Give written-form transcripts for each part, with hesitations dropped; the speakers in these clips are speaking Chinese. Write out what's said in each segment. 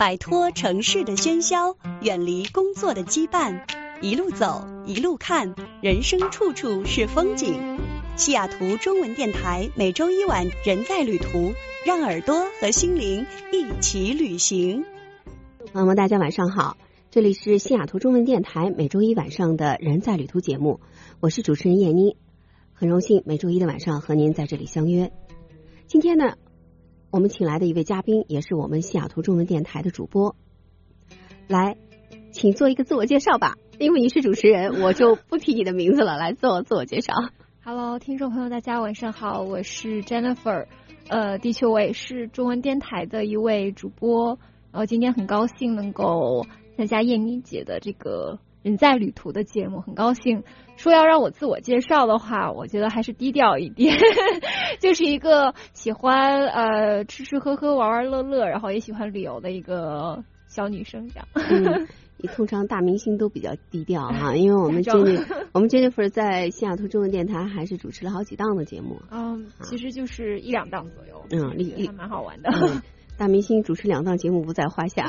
摆脱城市的喧嚣，远离工作的羁绊，一路走，一路看，人生处处是风景。西雅图中文电台每周一晚人在旅途，让耳朵和心灵一起旅行。 朋友们，大家晚上好，这里是西雅图中文电台每周一晚上的人在旅途节目，我是主持人叶妮，很荣幸每周一的晚上和您在这里相约。今天呢，我们请来的一位嘉宾也是我们西雅图中文电台的主播，来，请做一个自我介绍吧，因为你是主持人，我就不提你的名字了，来做自我介绍。 Hello， 听众朋友，大家晚上好，我是 Jennifer， 的确我也是中文电台的一位主播，然后今天很高兴能够参加叶妮姐的这个人在旅途的节目，很高兴。说要让我自我介绍的话，我觉得还是低调一点，就是一个喜欢吃吃喝喝玩玩乐乐，然后也喜欢旅游的一个小女生这样。 你通常大明星都比较低调哈，因为我们Jennifer 在西雅图中文电台还是主持了好几档的节目。 其实就是一两档左右。还蛮好玩的。 大明星主持2档节目不在话下。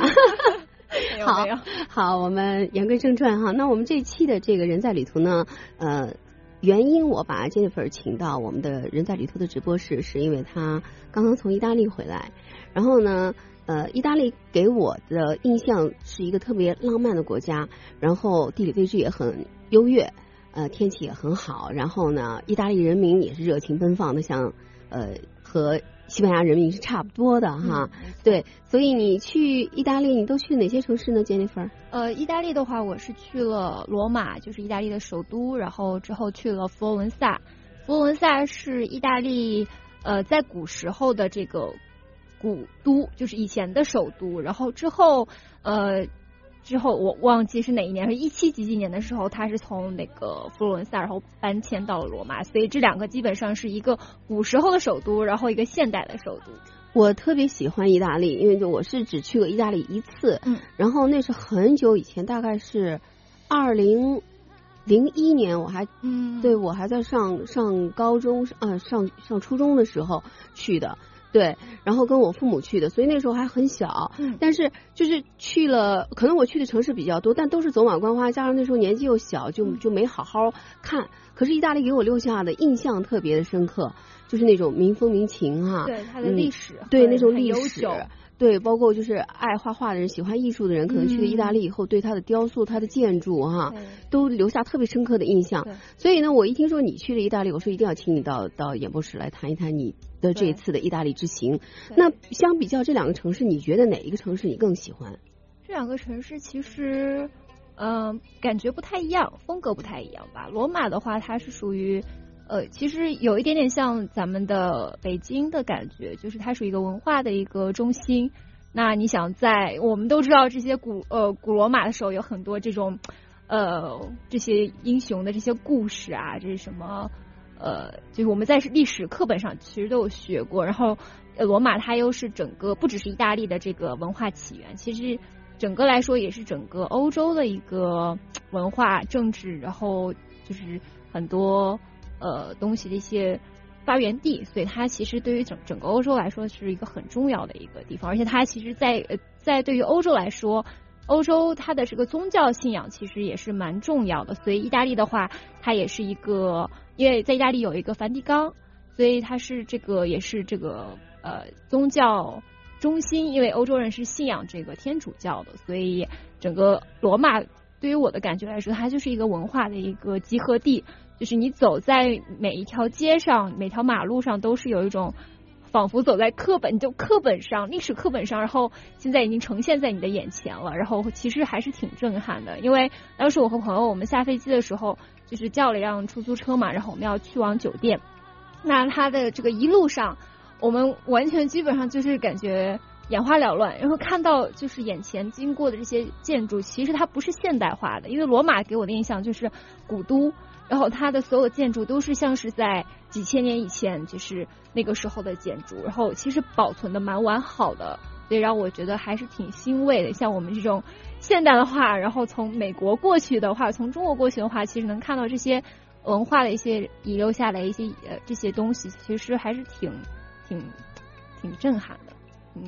好，我们言归正传哈。那我们这期的这个人在旅途呢，原因我把 Jennifer 请到我们的人在旅途的直播室，是因为她刚刚从意大利回来，然后呢，意大利给我的印象是一个特别浪漫的国家，然后地理位置也很优越，天气也很好，然后呢，意大利人民也是热情奔放的，像和西班牙人民是差不多的哈。对，所以你去意大利，你都去哪些城市呢 ，Jennifer？ 意大利的话，我是去了罗马，就是意大利的首都，然后之后去了佛罗伦萨。佛罗伦萨是意大利在古时候的这个古都，就是以前的首都，然后之后我忘记是哪一年，是17几年的时候，他是从那个佛罗伦萨然后搬迁到了罗马，所以这两个基本上是一个古时候的首都，然后一个现代的首都。 我特别喜欢意大利，因为我是只去过意大利一次，然后那是很久以前，大概是2001年，我还在上高中上初中的时候去的。对，然后跟我父母去的，所以那时候还很小，但是就是去了，可能我去的城市比较多，但都是走马观花，加上那时候年纪又小，就没好好看。可是意大利给我留下的印象特别的深刻，就是那种民风民情哈， 对它的历史， 对那种历史。对，包括就是爱画画的人、喜欢艺术的人，可能去了意大利以后，对它的雕塑、它的建筑哈，都留下特别深刻的印象。所以呢，我一听说你去了意大利，我说一定要请你到演播室来谈一谈你的这一次的意大利之行。那相比较这两个城市，你觉得哪一个城市你更喜欢？ 这两个城市其实感觉不太一样，风格不太一样吧。罗马的话，它是属于其实有一点点像咱们的北京的感觉，就是它属于一个文化的一个中心。那你想我们都知道这些古罗马的时候有很多这种这些英雄的这些故事啊，这是什么就是我们在历史课本上其实都有学过。然后罗马它又是整个不只是意大利的这个文化起源，其实整个来说也是整个欧洲的一个文化政治，然后就是很多东西的一些发源地，所以它其实对于整个欧洲来说是一个很重要的一个地方。而且它其实在对于欧洲来说，欧洲它的这个宗教信仰其实也是蛮重要的。所以意大利的话，它也是一个，因为在意大利有一个梵蒂冈，所以它是也是这个宗教中心。因为欧洲人是信仰这个天主教的，所以整个罗马对于我的感觉来说，它就是一个文化的一个集合地。就是你走在每一条街上、每条马路上，都是有一种仿佛走在课本上、历史课本上，然后现在已经呈现在你的眼前了。然后其实还是挺震撼的，因为当时我和朋友我们下飞机的时候，就是叫了一辆出租车嘛，然后我们要去往酒店。那他的这个一路上，我们完全基本上就是感觉眼花缭乱，然后看到就是眼前经过的这些建筑，其实它不是现代化的，因为罗马给我的印象就是古都。然后它的所有的建筑都是像是在几千年以前就是那个时候的建筑，然后其实保存的蛮完好的，所以让我觉得还是挺欣慰的。像我们这种现代的话，然后从美国过去的话，从中国过去的话，其实能看到这些文化的一些遗留下来一些这些东西，其实还是挺震撼的。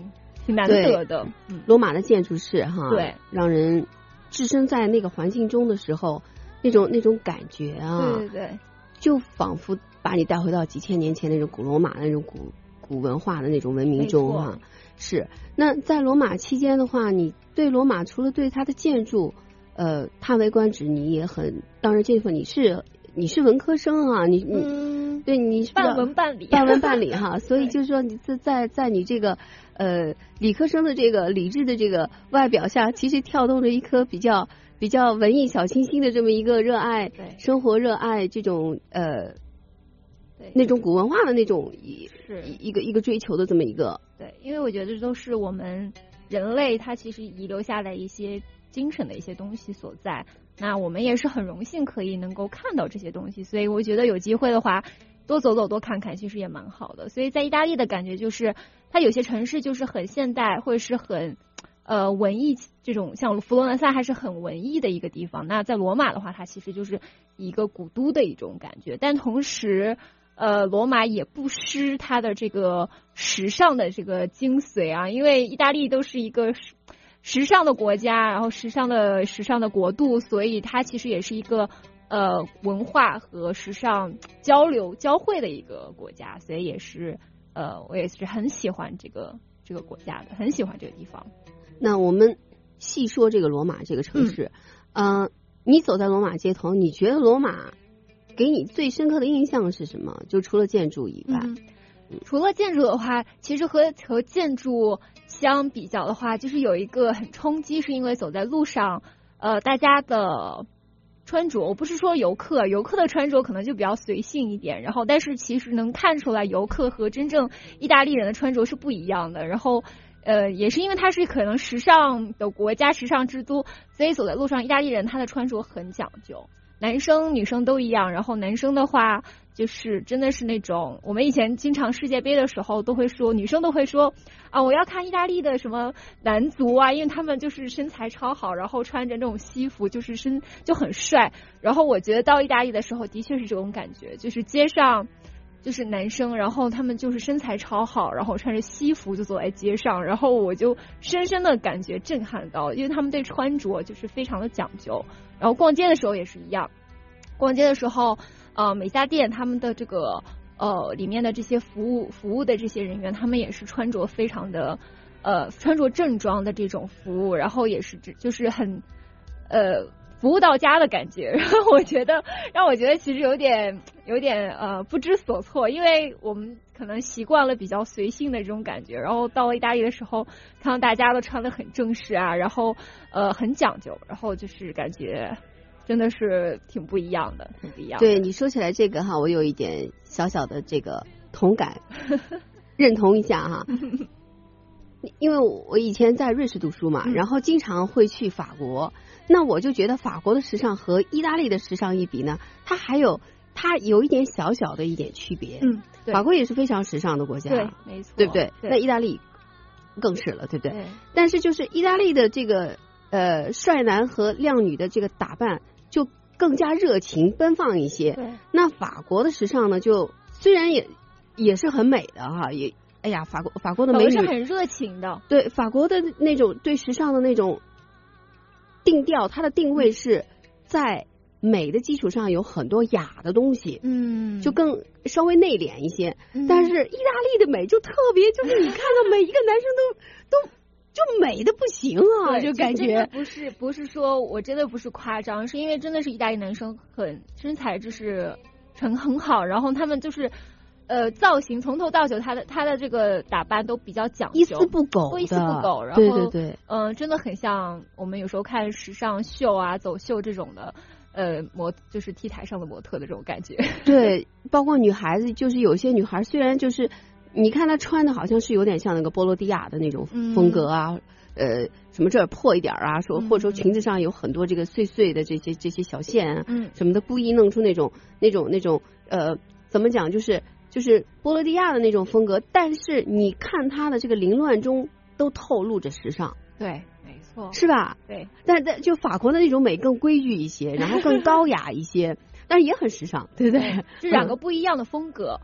挺难得的。 罗马的建筑是哈， 对， 让人置身在那个环境中的时候，那种感觉啊， 对对对， 就仿佛把你带回到几千年前那种古罗马的那种古文化的那种文明中哈。是，那在罗马期间的话，你对罗马除了对它的建筑，叹为观止，你也很当然这部分你是文科生啊，你对你是半文半理哈，所以就是说你在你这个理科生的这个理智的这个外表下，其实跳动着一颗比较文艺小清新的这么一个热爱生活、热爱这种那种古文化的那种一个追求的这么一个。 对，因为我觉得这都是我们人类他其实遗留下来一些精神的一些东西所在。那我们也是很荣幸可以能够看到这些东西，所以我觉得有机会的话多走走多看看其实也蛮好的。所以在意大利的感觉就是它有些城市就是很现代或者是很文艺，这种像佛罗伦萨还是很文艺的一个地方。那在罗马的话它其实就是一个古都的一种感觉，但同时罗马也不失它的这个时尚的这个精髓啊，因为意大利都是一个时尚的国家，然后时尚的国度，所以它其实也是一个文化和时尚交汇的一个国家，所以也是我也是很喜欢这个国家的，很喜欢这个地方。 那我们细说这个罗马这个城市，你走在罗马街头，你觉得罗马给你最深刻的印象是什么？就除了建筑以外， 除了建筑的话，其实和建筑相比较的话，就是有一个很冲击，是因为走在路上，大家的穿着，我不是说游客的穿着可能就比较随性一点，然后但是其实能看出来游客和真正意大利人的穿着是不一样的。然后也是因为它是可能时尚的国家，时尚之都，所以走在路上，意大利人他的穿着很讲究。男生女生都一样，然后男生的话就是真的是那种我们以前经常世界杯的时候都会说，女生都会说啊，我要看意大利的什么男足啊，因为他们就是身材超好，然后穿着那种西服就很帅。然后我觉得到意大利的时候的确是这种感觉，就是街上就是男生，然后他们就是身材超好，然后穿着西服就走在街上，然后我就深深的感觉震撼到，因为他们对穿着就是非常的讲究。然后逛街的时候也是一样，逛街的时候每家店他们的这个里面的这些服务的这些人员，他们也是穿着非常的穿着正装的这种服务，然后也是就是很服务到家的感觉。然后让我觉得其实有点不知所措，因为我们可能习惯了比较随性的这种感觉，然后到了意大利的时候看到大家都穿得很正式啊，然后很讲究，然后就是感觉真的是挺不一样的。 对，你说起来这个哈，我有一点小小的这个同感认同一下哈。因为我以前在瑞士读书嘛，然后经常会去法国，那我就觉得法国的时尚和意大利的时尚一比呢，它有一点小小的一点区别。法国也是非常时尚的国家， 对，没错， 对不对？那意大利更是了，对不对？对。但是就是意大利的这个帅男和靓女的这个打扮就更加热情奔放一些。 对。 那法国的时尚呢，就虽然也是很美的哈，也哎呀，法国的美女是很热情的。 对，法国的那种对时尚的那种定调，它的定位是在美的基础上有很多雅的东西，就更稍微内敛一些。但是意大利的美就特别，就是你看到每一个男生都就美的不行啊，就感觉不是说我真的不是夸张，是因为真的是意大利男生很身材就是很好，然后他们就是造型从头到脚，他的这个打扮都比较讲究， 一丝不苟， 然后对， 真的很像我们有时候看时尚秀啊、走秀这种的。就是 T 台上的模特的这种感觉。对， 包括女孩子，就是有些女孩虽然就是你看她穿的好像是有点像那个波罗的海的那种风格啊，什么这儿破一点啊，或者说裙子上有很多这个碎碎的这些小线啊，什么的，故意弄出那种怎么讲，就是波罗的海的那种风格，但是你看她的这个凌乱中都透露着时尚。 对。没错， 是吧？ 对， 但就法国的那种美更规矩一些，然后更高雅一些，但是也很时尚，对不对？ 是两个不一样的风格，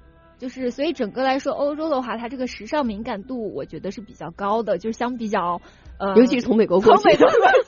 就是所以整个来说，欧洲的话，它这个时尚敏感度，我觉得是比较高的，就是相比较尤其是从美国过去， 穿着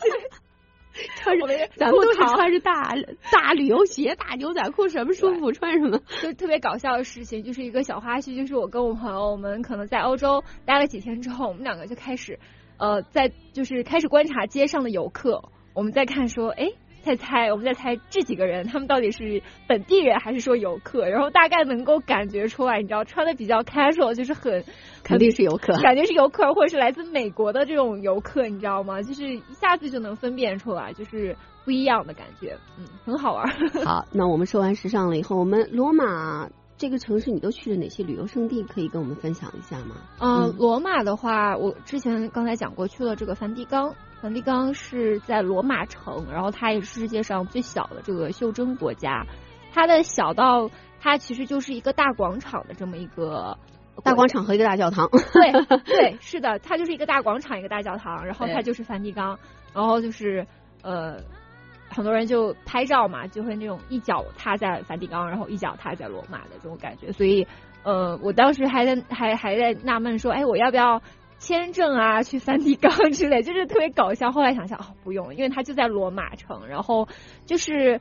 咱们都是穿着大旅游鞋、大牛仔裤，什么舒服穿什么。 就特别搞笑的事情，就是一个小花絮，就是我跟我朋友，我们可能在欧洲待了几天之后，我们两个就开始开始观察街上的游客，我们在看说，我们在猜这几个人他们到底是本地人还是说游客，然后大概能够感觉出来，你知道穿的比较 casual 就是肯定是游客， 感觉是游客或者是来自美国的这种游客，你知道吗？就是一下子就能分辨出来，就是不一样的感觉，很好玩。 好，那我们说完时尚了以后，我们罗马这个城市你都去了哪些旅游胜地？可以跟我们分享一下吗？ 罗马的话，我之前刚才讲过，去了这个梵蒂冈。梵蒂冈是在罗马城，然后它也是世界上最小的这个袖珍国家。它的小到它其实就是一个大广场的这么一个大广场和一个大教堂。 对，是的，它就是一个大广场，一个大教堂，然后它就是梵蒂冈，然后就是很多人就拍照嘛，就会那种一脚踏在梵蒂冈，然后一脚踏在罗马的这种感觉。所以我当时还在纳闷说，我要不要签证啊去梵蒂冈之类，就是特别搞笑。后来想想不用，因为它就在罗马城，然后就是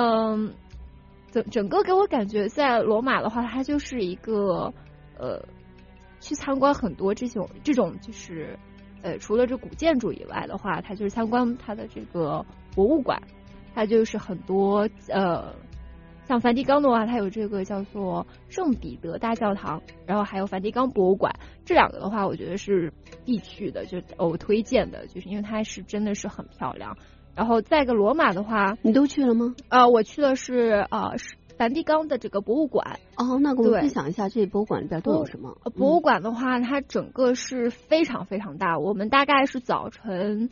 整个给我感觉在罗马的话，它就是一个去参观很多这种就是除了这古建筑以外的话，它就是参观它的这个博物馆，它就是很多像梵蒂冈的话，它有这个叫做圣彼得大教堂，然后还有梵蒂冈博物馆，这两个的话，我觉得是必去的，就我推荐的，就是因为它是真的是很漂亮。然后再一个罗马的话， 你都去了吗？ 我去的是梵蒂冈的这个博物馆。 那给我们分享一下这博物馆里边都有什么？ 博物馆的话，它整个是非常非常大，我们大概是早晨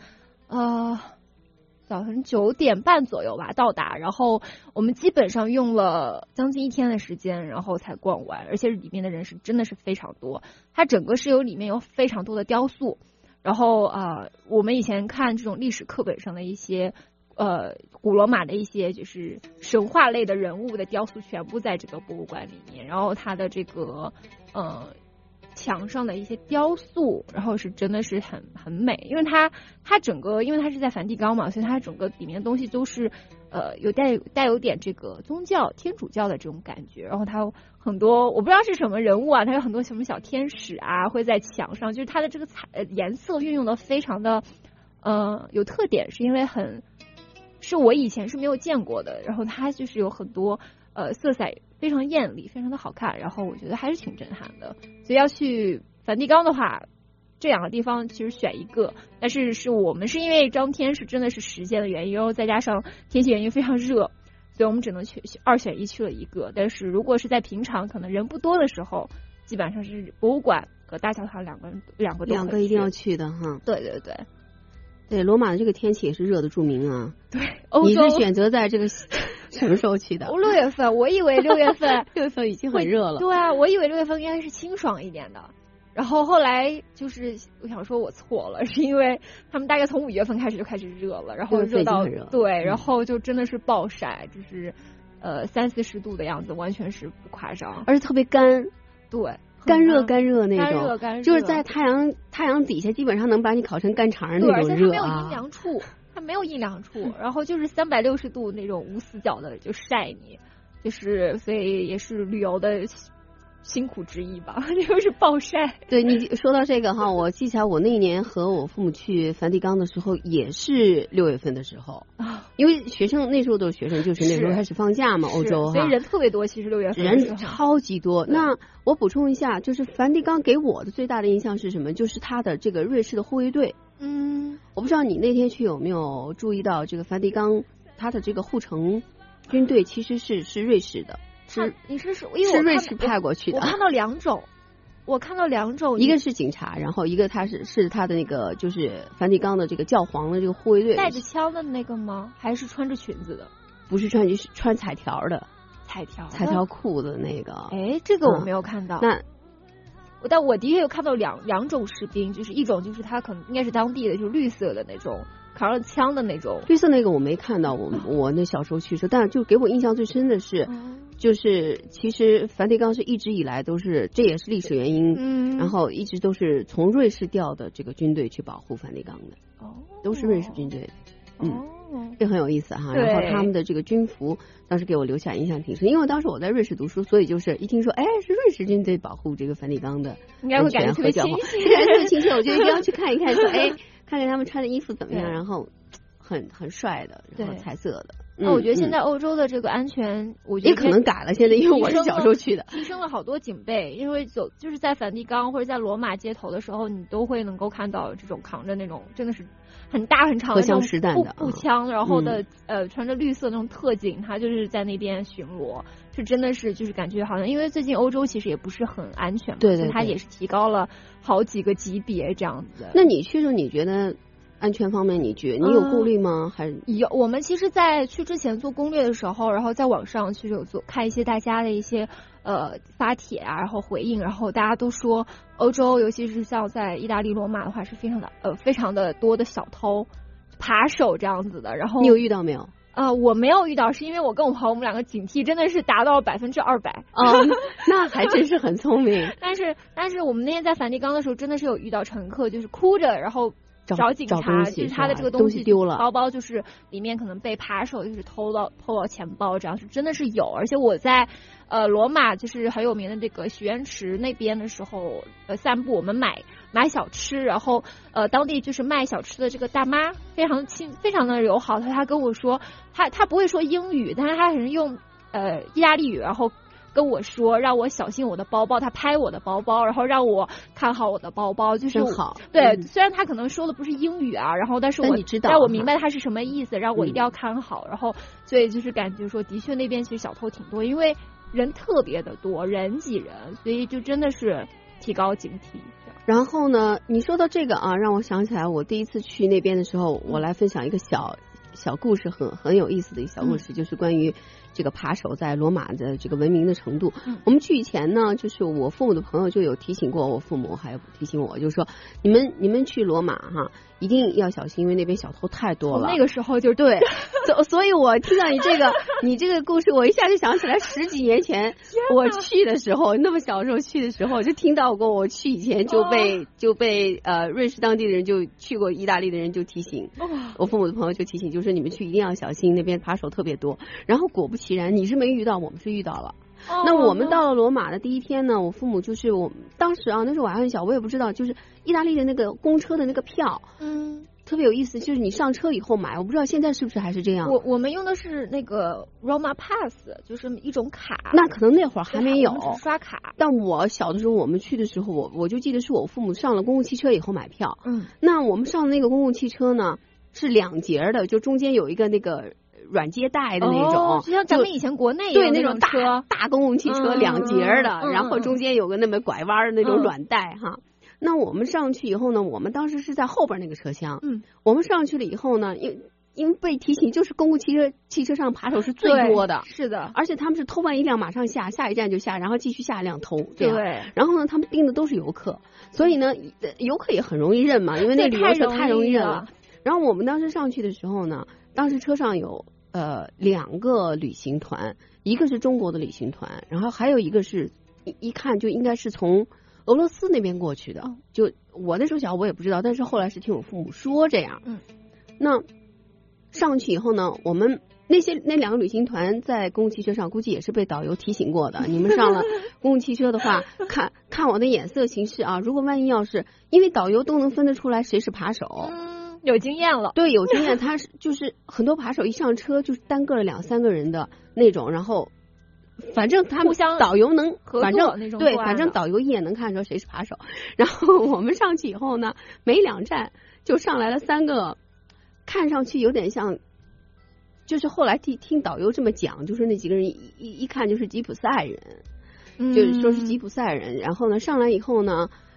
9点半左右吧到达，然后我们基本上用了将近1天的时间，然后才逛完，而且里面的人是真的是非常多。它整个是里面有非常多的雕塑，然后我们以前看这种历史课本上的一些古罗马的一些就是神话类的人物的雕塑，全部在这个博物馆里面。然后它的这个墙上的一些雕塑，然后是真的是很美，因为它整个因为它是在梵蒂冈嘛，所以它整个里面的东西都是带有点这个宗教天主教的这种感觉。然后它有很多我不知道是什么人物啊，它有很多什么小天使啊会在墙上，就是它的这个颜色运用的非常的有特点，是因为是我以前是没有见过的，然后它就是有很多色彩非常艳丽，非常的好看，然后我觉得还是挺震撼的。所以要去梵蒂冈的话，这两个地方其实选一个，但是我们是因为当天是真的是时间的原因，然后再加上天气原因非常热，所以我们只能去2选1去了一个。但是如果是在平常可能人不多的时候，基本上是博物馆和大教堂两个一定要去的哈。 对， 罗马的这个天气也是热的著名啊。 对， 你是选择在这个什么时候去的 ？6月份，我以为6月份 6月份已经很热了。 对啊，我以为6月份应该是清爽一点的。然后后来就是我想说我错了，是因为他们大概从5月份开始就开始热了，然后热到对，然后就真的是暴晒，就是30-40度的样子，完全是不夸张， 而且特别干。 对。 干热那种， 干热就是在太阳底下，基本上能把你烤成干肠那种热啊。 它没有阴凉处，然后就是360度那种无死角的就晒你，就是所以也是旅游的辛苦之一吧，就是暴晒。 对，你说到这个哈，我记起来我那一年和我父母去梵蒂冈的时候，也是6月份的时候啊，因为学生那时候都是学生，就是那时候开始放假嘛，欧洲哈， 所以人特别多。其实6月份人超级多。那我补充一下，就是梵蒂冈给我的最大的印象是什么？就是它的这个瑞士的护卫队。我不知道你那天去有没有注意到，这个梵蒂冈它的这个护城军队其实是瑞士的。 你是因为瑞士派过去的。 我看到2种， 一个是警察，然后一个他是他的那个就是梵蒂冈的这个教皇的这个护卫队。 带着枪的那个吗？还是穿着裙子的？ 不是就是穿彩条的， 彩条裤的那个。 这个我没有看到。 那但我的确有看到两种士兵，就是一种就是他可能应该是当地的，就是绿色的那种扛着枪的那种。 绿色那个我没看到，我那小时候去的时候，但是就给我印象最深的是，就是其实梵蒂冈是一直以来都是，这也是历史原因，然后一直都是从瑞士调的这个军队去保护梵蒂冈的，都是瑞士军队，这很有意思哈。然后他们的这个军服当时给我留下印象挺深，因为当时我在瑞士读书，所以就是一听说是瑞士军队保护这个梵蒂冈的应该会感觉特别亲切， 特别亲切，我就一定要去看一看，说看看他们穿的衣服怎么样，然后很帅的，然后彩色的。 那我觉得现在欧洲的这个安全，我觉得也可能改了，现在因为我是小时候去的， 提升了好多警备，因为就是在梵蒂冈或者在罗马街头的时候，你都会能够看到这种扛着那种真的是很大很长的那种步枪，然后的穿着绿色那种特警，他就是在那边巡逻，是真的是就是感觉好像，因为最近欧洲其实也不是很安全嘛， 对， 它也是提高了好几个级别这样子的。 那你去的时候，你觉得安全方面你有顾虑吗？还是有？我们其实在去之前做攻略的时候，然后在网上其实有看一些大家的一些发帖啊，然后回应，然后大家都说欧洲，尤其是像在意大利罗马的话，是非常的多的小偷、扒手这样子的。然后你有遇到没有？ 我没有遇到，是因为我跟我朋友我们两个警惕真的是达到200%。 那还真是很聪明。 但是我们那天在梵蒂冈的时候，真的是有遇到乘客，就是哭着，然后找警察，就是他的这个东西丢了， 包包就是里面可能被扒手就是偷到钱包，这样是真的是有。而且我在罗马就是很有名的这个许愿池那边的时候散步，我们买小吃，然后当地就是卖小吃的这个大妈非常的友好，他跟我说他不会说英语，但是他是用意大利语，然后跟我说让我小心我的包包，他拍我的包包，然后让我看好我的包包，就是真好。 对，虽然他可能说的不是英语啊，然后但是你知道， 让我明白他是什么意思，让我一定要看好。然后所以就是感觉说，的确那边其实小偷挺多，因为人特别的多，人挤人，所以就真的是提高警惕。 然后呢，你说到这个啊，让我想起来我第一次去那边的时候，我来分享一个小故事，很有意思的一个小故事，就是关于这个扒手在罗马的这个文明的程度。我们去以前呢，就是我父母的朋友就有提醒过我父母，还有提醒我，就是说你们去罗马哈，一定要小心，因为那边小偷太多了。 那个时候就对，所以我听到你这个故事，我一下就想起来10几年前我去的时候，那么小时候去的时候，就听到过我去以前就被瑞士当地的人就去过意大利的人就提醒，我父母的朋友就提醒，就是你们去一定要小心，那边扒手特别多。然后果不其然，你是没遇到，我们是遇到了。那我们到了罗马的第一天呢，我父母就是我当时啊，那时候我还很小，我也不知道，就是意大利的那个公车的那个票，特别有意思，就是你上车以后买，我不知道现在是不是还是这样。 我们用的是那个 Roma Pass， 就是一种卡。 那可能那会儿还没有刷卡。 但我小的时候，我们去的时候，我就记得是我父母上了公共汽车以后买票。那我们上的那个公共汽车呢，是2节的，就中间有一个那个软接带的那种， 就像咱们以前国内对那种大公共汽车2节的，然后中间有个那么拐弯的那种软带哈。那我们上去以后呢，我们当时是在后边那个车厢。我们上去了以后呢，因为被提醒，就是公共汽车上扒手是最多的， 是的， 而且他们是偷完一辆马上下一站就下，然后继续下一辆偷，这样。 对。 然后呢，他们盯的都是游客，所以呢，游客也很容易认嘛，因为那旅游车太容易认了。然后我们当时上去的时候呢，当时车上有2个旅行团，一个是中国的旅行团，然后还有一个是一看就应该是从俄罗斯那边过去的。就我那时候小，我也不知道，但是后来是听我父母说这样。那上去以后呢，我们那2个旅行团在公共汽车上估计也是被导游提醒过的，你们上了公共汽车的话，看我的眼色行事啊，如果万一要是，因为导游都能分得出来谁是扒手。 有经验了， 对，有经验。他是就是很多扒手一上车就是单个的2、3个人的那种，然后反正他们导游能合作那种， 对，反正导游一眼能看出谁是扒手。然后我们上去以后呢，没2站就上来了3个，看上去有点像，就是后来听导游这么讲，就是那几个人一看就是吉普赛人，就是说是吉普赛人。然后呢，上来以后呢。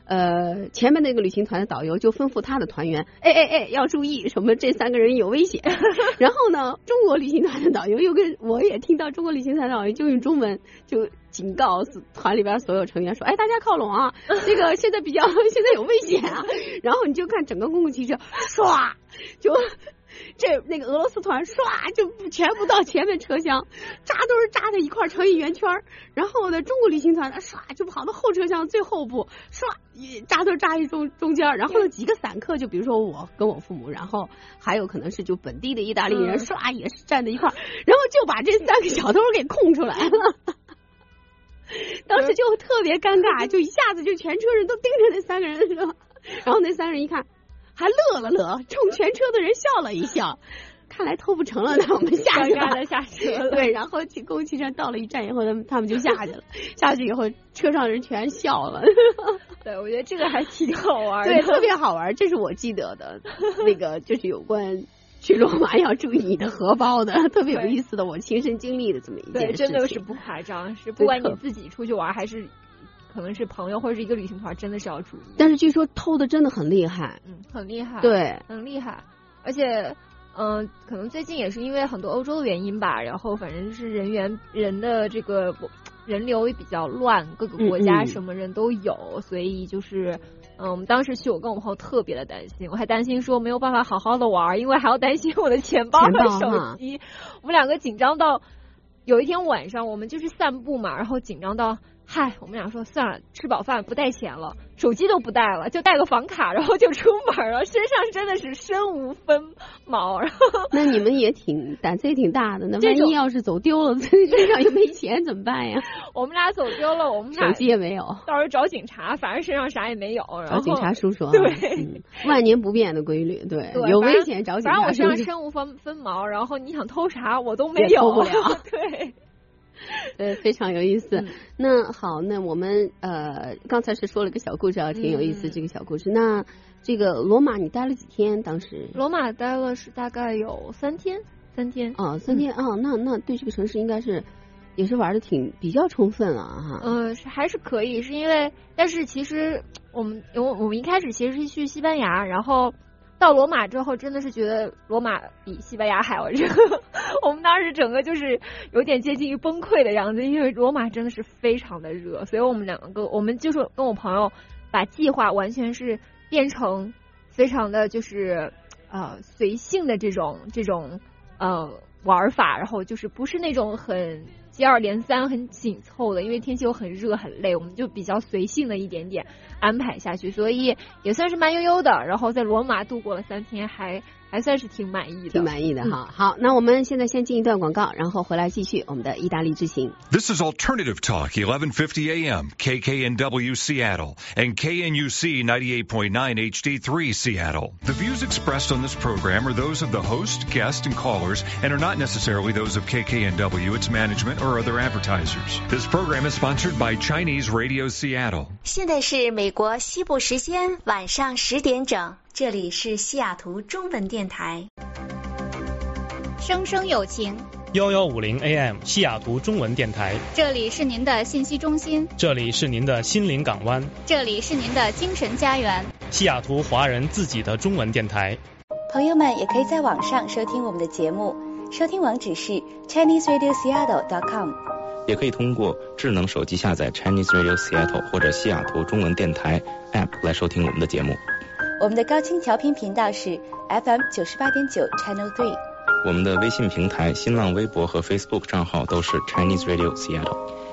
前面那个旅行团的导游就吩咐他的团员，哎，要注意什么这3个人有危险。然后呢，中国旅行团的导游又跟我也听到中国旅行团的导游就用中文就警告团里边所有成员说，哎，大家靠拢啊，这个现在有危险啊。然后你就看整个公共汽车唰就。那个俄罗斯团唰就全部到前面车厢，都是扎在一块成一圆圈，然后呢，中国旅行团唰就跑到后车厢最后部，唰都扎一中间，然后呢几个散客，就比如说我跟我父母，然后还有可能是就本地的意大利人，唰也是站在一块，然后就把这3个小偷给控出来了。当时就特别尴尬，就一下子就全车人都盯着那3个人，是吧？然后那3个人一看。还乐了乐，冲全车的人笑了一笑，看来偷不成了，那我们下去了。 尴尬的下车了。 对，然后公共汽车到了一站以后，他们就下去了。下去以后，车上人全笑了。 对，我觉得这个还挺好玩的。 对，特别好玩，这是我记得的那个，就是有关去罗马要注意你的荷包的，特别有意思的，我亲身经历的这么一件事情。 对，真的是不夸张，是不管你自己出去玩还是。可能是朋友或者是一个旅行团，真的是要注意。 但是据说偷的真的很厉害， 很厉害， 对， 很厉害。而且，可能最近也是因为很多欧洲的原因吧，然后反正是人的这个人流也比较乱，各个国家什么人都有，所以就是，我们当时去，我跟我朋友特别的担心，我还担心说没有办法好好的玩，因为还要担心我的钱包和手机。我们2个紧张到，有一天晚上我们就是散步嘛，然后紧张到。我们俩说算了，吃饱饭不带钱了，手机都不带了，就带个房卡，然后就出门了，身上真的是身无分毛。然后那你们也胆子也挺大的，那万一要是走丢了，身上又没钱怎么办呀？ 我们俩走丢了，我们俩手机也没有， 到时候找警察，反正身上啥也没有。然后找警察叔叔， 对， 万年不变的规律，对，有危险找警察叔叔。 反正我身上身无分毛，然后你想偷啥我都没有， 偷不了， 对。 对，非常有意思。那好，那我们刚才是说了个小故事啊，挺有意思这个小故事。那这个罗马你待了几天？当时罗马待了是大概有3天。 哦，3天哦，那对这个城市应该是也是玩的比较充分了哈。 还是可以，是因为但是其实我们一开始其实是去西班牙，然后。到罗马之后，真的是觉得罗马比西班牙还要热。我们当时整个就是有点接近于崩溃的样子，因为罗马真的是非常的热，所以我们我们就是跟我朋友把计划完全是变成非常的就是随性的这种玩法，然后就是不是那种很接二连三很紧凑的，因为天气又很热很累，我们就比较随性的一点点安排下去，所以也算是慢悠悠的，然后在罗马度过了3天，还算是挺满意的哈。好，那我们现在先进一段广告，然后回来继续我们的意大利之行。 This is Alternative Talk 1150 AM KKNW Seattle and KNUC 98.9 HD3 Seattle. The views expressed on this program are those of the host, guest, and callers and are not necessarily those of KKNW, its management, or other advertisers. This program is sponsored by Chinese Radio Seattle. 现在是美国西部时间晚上10点整，这里是西雅图中文电台。 声声有情 1150 AM 西雅图中文电台， 这里是您的信息中心， 这里是您的心灵港湾， 这里是您的精神家园， 西雅图华人自己的中文电台。 朋友们也可以在网上收听我们的节目，收听网址是 ChineseRadioSeattle.com， 也可以通过智能手机下载 Chinese Radio Seattle 或者西雅图中文电台 App 来收听我们的节目。 我们的高清调频频道是 FM 98.9 Channel 3。 我们的微信平台、新浪微博和 Facebook 账号都是 Chinese Radio Seattle。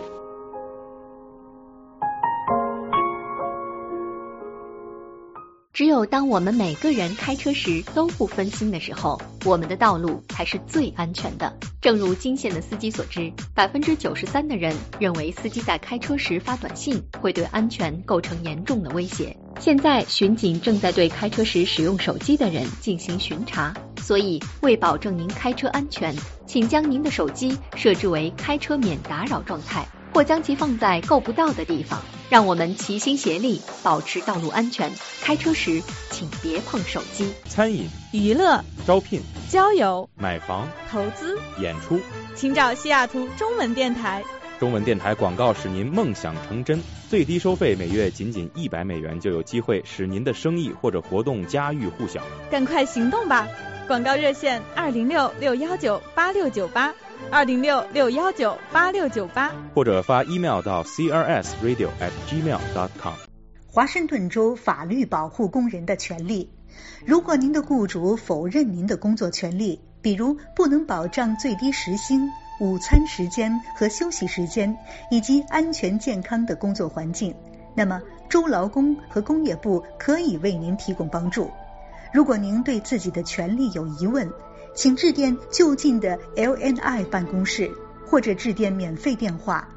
只有当我们每个人开车时都不分心的时候，我们的道路才是最安全的。正如金县的司机所知，93%的人认为司机在开车时发短信会对安全构成严重的威胁。现在巡警正在对开车时使用手机的人进行巡查，所以为保证您开车安全，请将您的手机设置为开车免打扰状态，或将其放在够不到的地方。让我们齐心协力保持道路安全，开车时请别碰手机。 餐饮、 娱乐、 招聘、 交友、 买房、 投资、 演出， 请找西雅图中文电台中文电台广告使您梦想成真，最低收费每月仅$100就有机会使您的生意或者活动家喻户晓。 赶快行动吧！广告热线206-619-8698，206-619-8698， 或者发 email 到 crsradio@gmail.com。 华盛顿州法律保护工人的权利。如果您的雇主否认您的工作权利，比如不能保障最低时薪、午餐时间和休息时间，以及安全健康的工作环境，那么州劳工和工业部可以为您提供帮助。如果您对自己的权利有疑问，请致电就近的 LNI 办公室，或者致电免费电话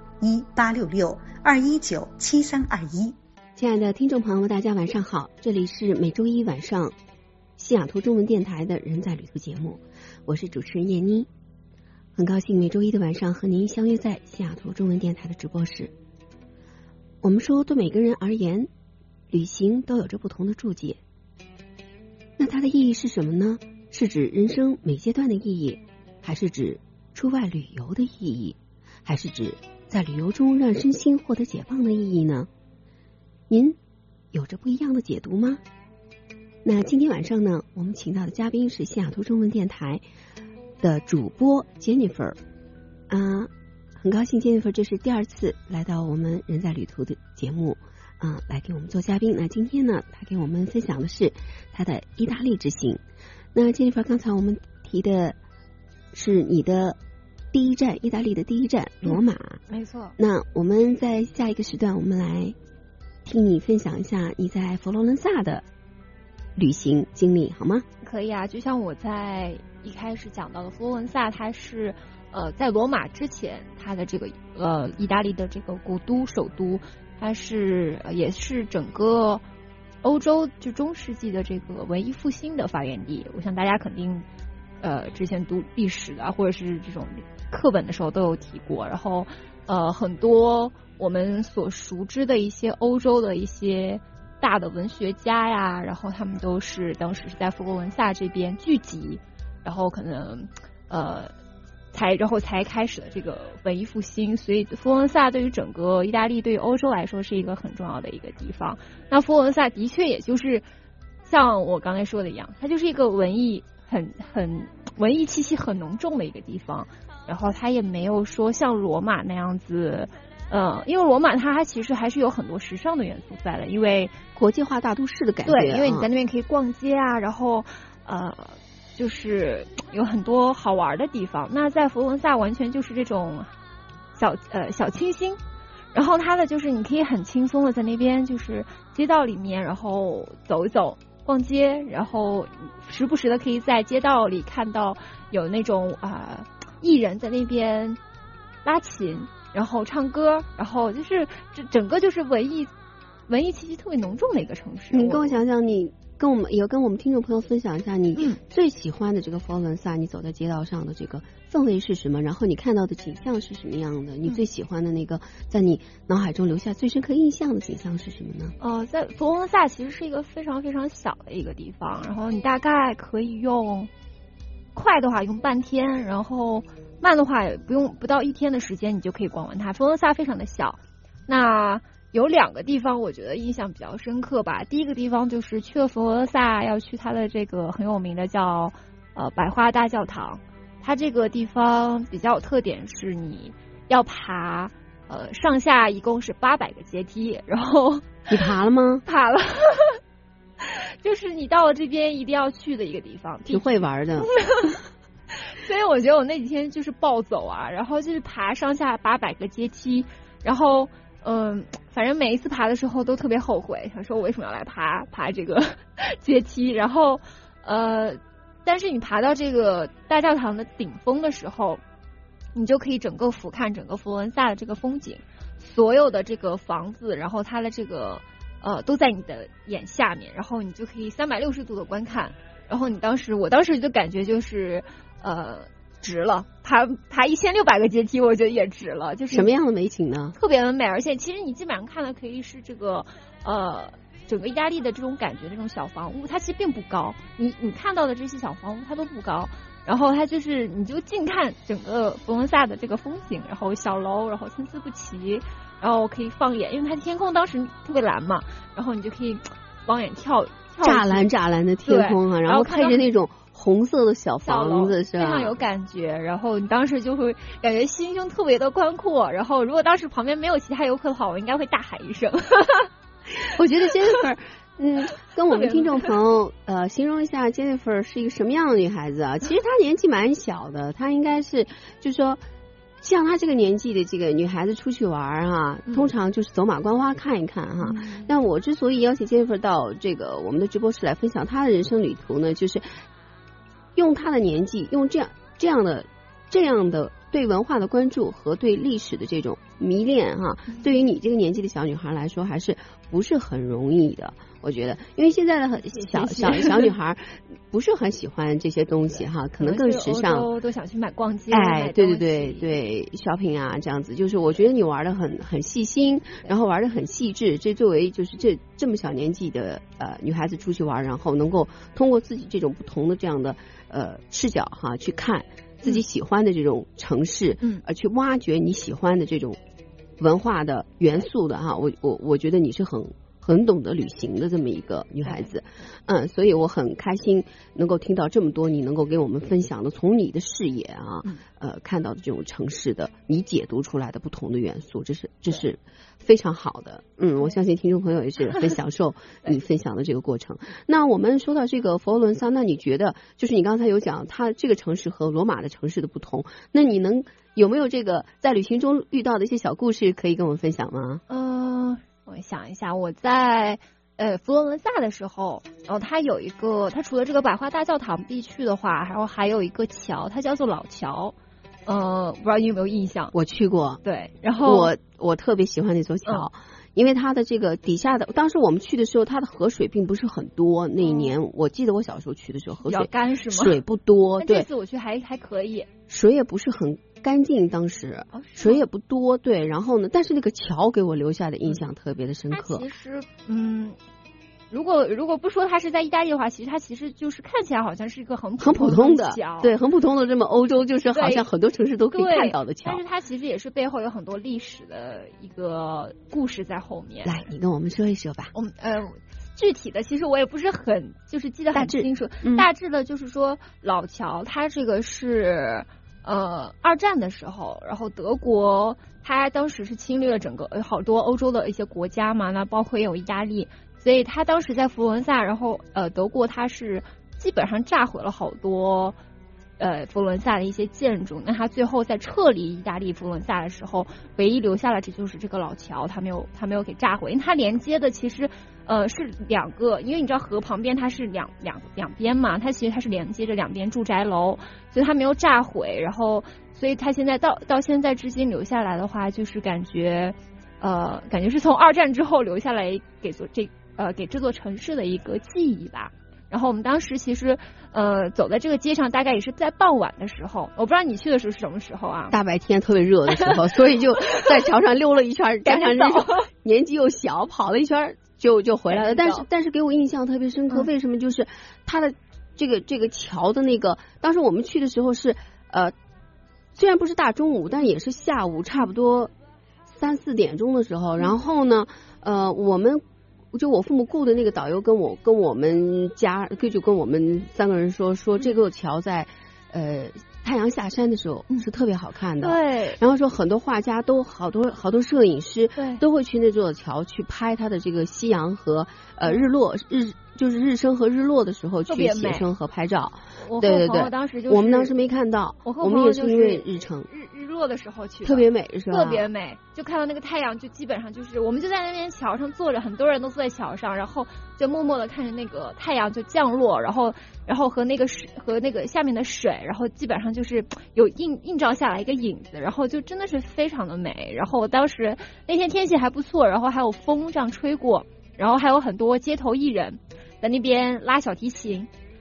1866-219-7321。 亲爱的听众朋友们，大家晚上好，这里是每周一晚上西雅图中文电台的人在旅途节目，我是主持人叶妮，很高兴每周一的晚上和您相约在西雅图中文电台的直播室。我们说对每个人而言，旅行都有着不同的注解，那它的意义是什么呢？是指人生每阶段的意义，还是指出外旅游的意义，还是指在旅游中让身心获得解放的意义呢？您有着不一样的解读吗？那今天晚上呢，我们请到的嘉宾是西雅图中文电台的主播 Jennifer 很高兴 Jennifer 这是第2次来到我们人在旅途的节目来给我们做嘉宾。那今天呢，他给我们分享的是他的意大利之行。那 Jennifer 刚才我们提的是你的第一站，意大利的第一站罗马。 没错。那我们在下一个时段，我们来听你分享一下你在佛罗伦萨的旅行经历好吗？ 可以啊，就像我在一开始讲到的，佛罗伦萨它是在罗马之前，它的这个意大利的这个国都首都，它是也是整个欧洲就中世纪的这个文艺复兴的发源地。我想大家肯定之前读历史的或者是这种课本的时候都有提过，然后很多我们所熟知的一些欧洲的一些大的文学家呀，然后他们都是当时是在佛罗伦萨这边聚集，然后可能才开始了这个文艺复兴。所以佛罗伦萨对于整个意大利，对于欧洲来说是一个很重要的一个地方。那佛罗伦萨的确也就是像我刚才说的一样，它就是一个文艺文艺气息很浓重的一个地方，然后它也没有说像罗马那样子因为罗马它其实还是有很多时尚的元素在的，因为国际化大都市的感觉。 对，因为你在那边可以逛街啊，然后就是有很多好玩的地方。那在佛罗伦萨完全就是这种小清新，然后它的就是你可以很轻松的在那边就是街道里面，然后走一走逛街，然后时不时的可以在街道里看到有那种艺人在那边拉琴，然后唱歌，然后就是整个就是文艺气息特别浓重的一个城市。 你跟我讲讲，你跟我们听众朋友分享一下你最喜欢的这个佛罗伦萨，你走在街道上的这个氛围是什么？然后你看到的景象是什么样的？你最喜欢的那个在你脑海中留下最深刻印象的景象是什么呢？ 在佛罗伦萨其实是一个非常非常小的一个地方，然后你大概可以用快的话用半天，然后慢的话也不到1天的时间，你就可以逛完它。佛罗伦萨非常的小，那有2个地方我觉得印象比较深刻吧。第一个地方就是去了佛罗伦萨要去它的这个很有名的叫百花大教堂。它这个地方比较有特点是你要爬上下一共是800个阶梯，然后你爬了吗？ 爬了就是你到了这边一定要去的一个地方， 挺会玩的所以我觉得我那几天就是暴走啊，然后就是爬上下800个阶梯，然后反正每一次爬的时候都特别后悔，想说我为什么要来爬这个阶梯。然后但是你爬到这个大教堂的顶峰的时候，你就可以整个俯瞰整个佛罗伦萨的这个风景，所有的这个房子，然后它的这个都在你的眼下面，然后你就可以360度的观看。然后我当时就感觉就是值了，爬1600个阶梯，我觉得也值了。就是什么样的美景呢？ 特别的美，而且其实你基本上看的可以是这个整个意大利的这种感觉，那种小房屋，它其实并不高，你看到的这些小房屋它都不高，然后它就是你就近看整个佛罗伦萨的这个风景，然后小楼，然后参差不齐，然后可以放眼，因为它天空当时特别蓝嘛，然后你就可以往眼眺湛蓝的天空啊，然后配着那种红色的小房子，是吧？ 非常有感觉，然后你当时就会感觉心胸特别的宽阔，然后如果当时旁边没有其他游客的话，我应该会大喊一声。 我觉得 Jennifer， 跟我们听众朋友形容一下 Jennifer 是一个什么样的女孩子啊？其实她年纪蛮小的，她应该是就是说像她这个年纪的这个女孩子出去玩哈，通常就是走马观花看一看哈。那我之所以邀请 Jennifer 到这个我们的直播室来分享她的人生旅途呢，就是用她的年纪，用这样的对文化的关注和对历史的这种迷恋哈，对于你这个年纪的小女孩来说，还是不是很容易的。我觉得，因为现在的小女孩不是很喜欢这些东西哈，可能更时尚， 都想去逛街。 哎，对，shopping 啊，这样子，就是我觉得你玩的很细心，然后玩的很细致。这作为就是这么小年纪的女孩子出去玩，然后能够通过自己这种不同的这样的视角哈去看自己喜欢的这种城市，去挖掘你喜欢的这种文化的元素的哈，我觉得你是很懂得旅行的这么一个女孩子，所以我很开心能够听到这么多你能够给我们分享的，从你的视野啊，看到的这种城市的你解读出来的不同的元素，这是非常好的。我相信听众朋友也是很享受你分享的这个过程。那我们说到这个佛罗伦萨，那你觉得就是你刚才有讲它这个城市和罗马的城市的不同，那你有没有这个在旅行中遇到的一些小故事可以跟我们分享吗？ 我想一下，我在佛罗伦萨的时候，然后它除了这个百花大教堂必去的话，然后还有一个桥，它叫做老桥，不知道你有没有印象？ 我去过， 对，然后我特别喜欢那座桥。因为它的这个底下的，当时我们去的时候，它的河水并不是很多。那一年，我记得我小时候去的时候，河水干是吗？ 水不多，对。 这次我去还可以， 水也不是很干净，当时水也不多，对。然后呢，但是那个桥给我留下的印象特别的深刻。 其实，如果不说它是在意大利的话，其实就是看起来好像是一个很普通的桥， 对，很普通的这么欧洲，就是好像很多城市都可以看到的桥。 但是它其实也是背后有很多历史的一个故事在后面。 来，你跟我们说一说吧。 具体的其实我也不是很就是记得很清楚，大致的就是说老桥它这个是二战的时候，然后德国它当时是侵略了整个好多欧洲的一些国家嘛，那包括也有意大利。所以他当时在佛罗伦萨，然后德国他是基本上炸毁了好多佛罗伦萨的一些建筑。那他最后在撤离意大利佛罗伦萨的时候，唯一留下的这就是这个老桥，他没有给炸毁，因为它连接的其实是两个，因为你知道河旁边它是两边嘛，它其实它是连接着两边住宅楼，所以它没有炸毁。然后所以它现在到现在至今留下来的话，就是感觉是从二战之后留下来给这座城市的一个记忆吧。然后我们当时其实走在这个街上，大概也是在傍晚的时候，我不知道你去的时候是什么时候啊？ 大白天特别热的时候，所以就在桥上溜了一圈，加上这种年纪又小，跑了一圈就回来了。但是给我印象特别深刻，为什么？就是它的这个桥的那个，当时我们去的时候是虽然不是大中午，但也是下午差不多3、4点钟的时候。然后呢，我父母雇的那个导游跟我们家就跟我们3个人说这个桥在太阳下山的时候是特别好看的。 对。 然后说很多画家都好多摄影师都会去那座桥去拍它的这个夕阳和日落就是日升和日落的时候去写生和拍照。对， 当时就是我们当时没看到，我们也是因为日落的时候去的， 特别美是吧？ 特别美，就看到那个太阳，就基本上就是我们就在那边桥上坐着，很多人都坐在桥上，然后就默默的看着那个太阳就降落，然后和那个下面的水，然后基本上就是有映照下来一个影子，然后就真的是非常的美。然后我当时那天天气还不错，然后还有风这样吹过，然后还有很多街头艺人在那边拉小提琴。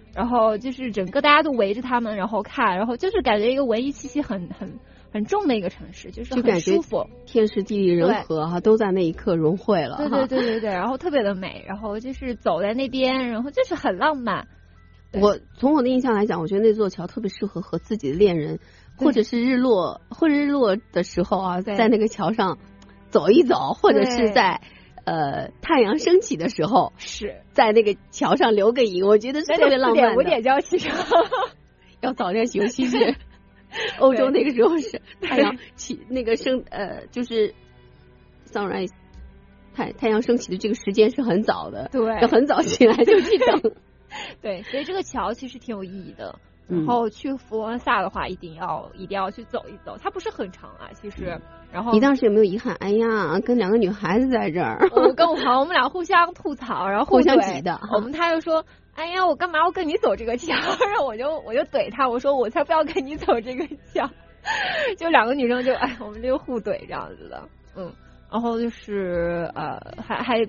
然后就是整个大家都围着他们然后看，然后就是感觉一个文艺气息很重的一个城市，就是很舒服， 天时地利人和哈都在那一刻融汇了。 对，然后特别的美，然后就是走在那边，然后就是很浪漫。 我从我的印象来讲，我觉得那座桥特别适合和自己的恋人，或者是日落的时候啊，在那个桥上走一走，或者是在太阳升起的时候， 是在那个桥上留个影，我觉得是特别浪漫的。 5点就要起床， 要早点起，尤其是欧洲那个时候是太阳起那个就是 sunrise 太阳升起的这个时间是很早的， 对， 要很早起来就去等。 对，所以这个桥其实挺有意义的。然后去佛罗伦萨的话，一定要去走一走，它不是很长啊，其实。然后你当时有没有遗憾？哎呀，跟2个女孩子在这儿。 我跟我朋友，我们俩互相吐槽，然后互相挤的。 他就说：“哎呀，我干嘛要跟你走这个桥？”然后我就怼他，我说：“我才不要跟你走这个桥。”就2个女生就我们就互怼这样子的，然后就是还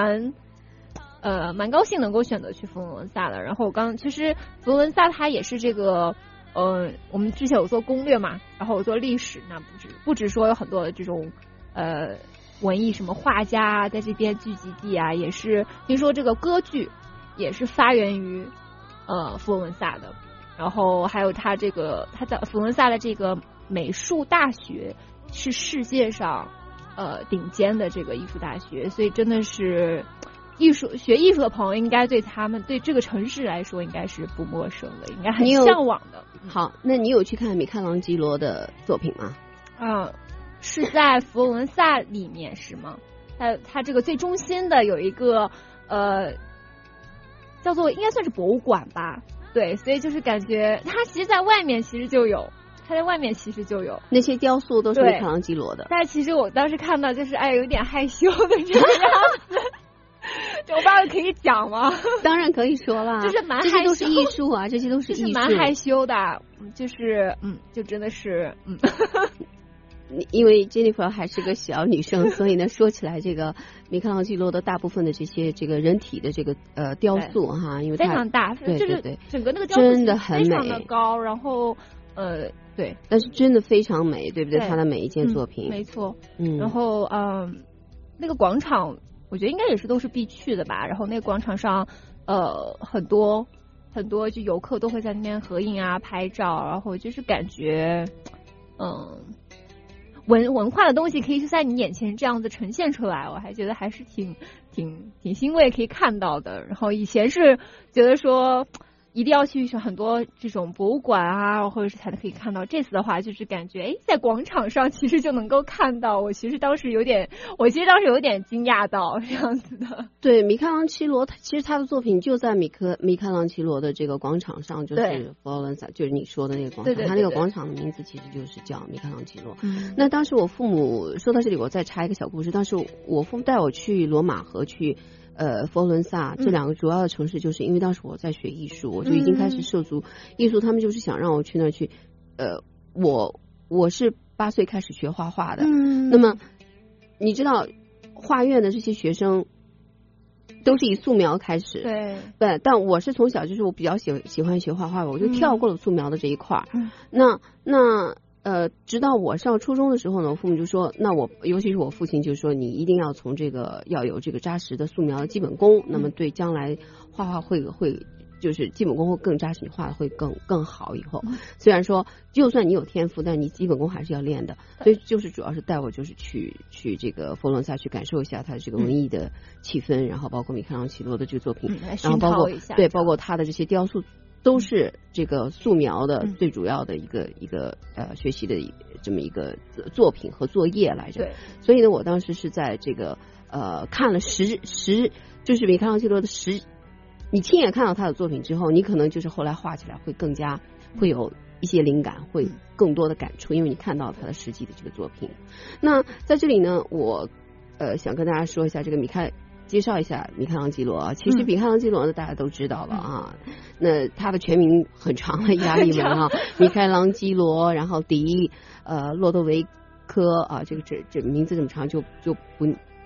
蛮高兴能够选择去佛罗伦萨的。然后其实佛罗伦萨它也是这个我们之前有做攻略嘛，然后有做历史，那不止说有很多的这种文艺什么画家在这边聚集地啊，也是听说这个歌剧也是发源于佛罗伦萨的。然后还有它在佛罗伦萨的这个美术大学是世界上顶尖的这个艺术大学，所以真的是学艺术的朋友应该对这个城市来说应该是不陌生的，应该很向往的。 好，那你有去看米开朗基罗的作品吗？ 是在佛罗伦萨里面是吗？它这个最中心的有一个叫做应该算是博物馆吧。对，所以就是感觉它其实在外面其实就有。那些雕塑都是米开朗基罗的，但其实我当时看到就是有点害羞的这个样子。我不知道可以讲吗？ 当然可以说了， 就是蛮害羞， 这些都是艺术啊，这些都是艺术， 蛮害羞的，就是就真的是因为 Jennifer 还是个小女生，所以呢，说起来这个米开朗基罗的大部分的这个人体的这个雕塑哈，因为非常大， 对， 整个那个雕塑真的很美， 非常的高，然后对， 但是真的非常美，对不对？他的每一件作品， 没错，然后那个广场，我觉得应该也是都是必去的吧。然后那个广场上，很多就游客都会在那边合影啊、拍照，然后就是感觉，文化的东西可以就在你眼前这样子呈现出来，我还觉得还是挺欣慰可以看到的。然后以前是觉得说一定要去很多这种博物馆啊，或者是才可以看到。这次的话，就是感觉在广场上其实就能够看到。我其实当时有点惊讶到这样子的。 对，米开朗基罗，其实他的作品就在米开朗基罗的这个广场上，就是佛罗伦萨，就是你说的那个广场。 对， 他那个广场的名字其实就是叫米开朗基罗。那当时我父母说到这里，我再插一个小故事。当时我父母带我去罗马和去佛罗伦萨这2个主要的城市，就是因为当时我在学艺术，我就已经开始涉足艺术，他们就是想让我去那去。我是8岁开始学画画的，那么你知道画院的这些学生都是以素描开始，对，但我是从小就是我比较喜欢学画画，我就跳过了素描的这一块。那直到我上初中的时候呢，我父母就说，尤其是我父亲就说，你一定要从要有这个扎实的素描的基本功，那么对将来画画会就是基本功会更扎实，你画的会更好。以后虽然说就算你有天赋，但你基本功还是要练的。所以就是主要是带我就是去这个佛罗伦萨去感受一下它的这个文艺的气氛，然后包括米开朗基罗的这个作品，然后包括他的这些雕塑。都是这个素描的最主要的一个学习的这么一个作品和作业来着。所以呢，我当时是在这个看了就是米开朗基罗的你亲眼看到他的作品之后，你可能就是后来画起来会更加会有一些灵感，会更多的感触，因为你看到他的实际的这个作品。那在这里呢，我想跟大家说一下介绍一下米开朗基罗啊。其实米开朗基罗呢，大家都知道了啊。那他的全名很长的意大利文啊，米开朗基罗，然后洛多维科啊，这名字这么长就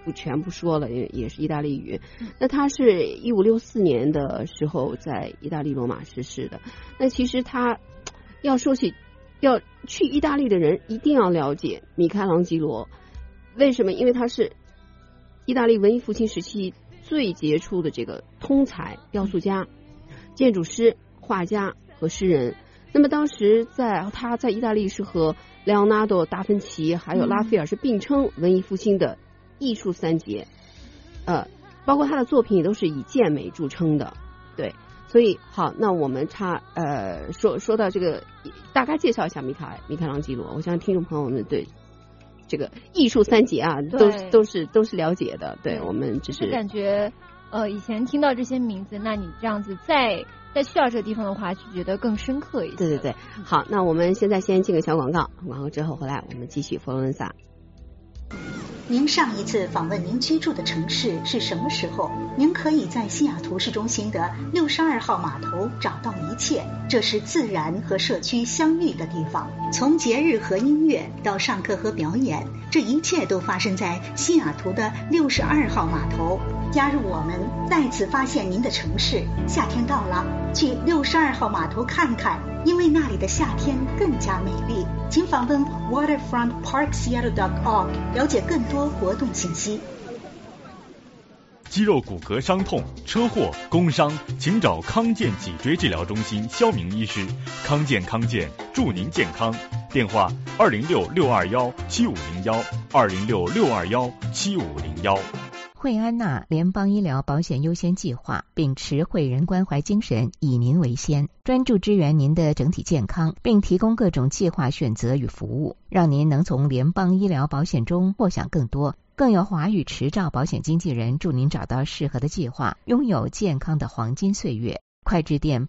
不全部说了，也是意大利语。那他是1564年的时候在意大利罗马逝世的。那其实他要说起要去意大利的人一定要了解米开朗基罗，为什么？因为他是意大利文艺复兴时期最杰出的这个通才、雕塑家、建筑师、画家和诗人。那么当时他在意大利是和莱昂纳多·达芬奇还有拉斐尔是并称文艺复兴的艺术三杰，包括他的作品也都是以健美著称的。对，所以好，那我们说到这个，大概介绍一下米开朗基罗。我相信听众朋友们对这个艺术三杰啊，都是了解的。对，我们只是感觉以前听到这些名字，那你这样子再去到这个地方的话，就觉得更深刻一些。 对，好，那我们现在先进个小广告，广告之后回来我们继续佛罗伦萨。 您上一次访问您居住的城市是什么时候？您可以在西雅图市中心的62号码头找到一切，这是自然和社区相遇的地方。从节日和音乐到上课和表演，这一切都发生在西雅图的62号码头。加入我们，再次发现您的城市。夏天到了，去62号码头看看，因为那里的夏天更加美丽。请访问 waterfrontparkseattle.org 了解更多活动信息。 肌肉骨骼伤痛、车祸、工伤，请找康健脊椎治疗中心肖明医师。康健，祝您健康。电话206-621-7501，206-621-7501。 惠安娜联邦医疗保险优先计划秉持惠人关怀精神，以您为先，专注支援您的整体健康，并提供各种计划选择与服务，让您能从联邦医疗保险中获享更多。更有华语持照保险经纪人助您找到适合的计划，拥有健康的黄金岁月。快致电